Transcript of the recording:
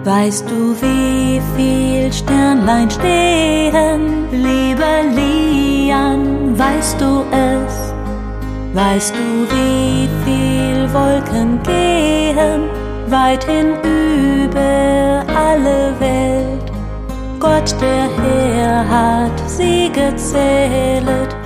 Weißt du, wie viel Sternlein stehen, lieber Lian, weißt du es? Weißt du, wie viel Wolken gehen, weithin über alle Welt? Gott, der Herr, hat sie gezählet,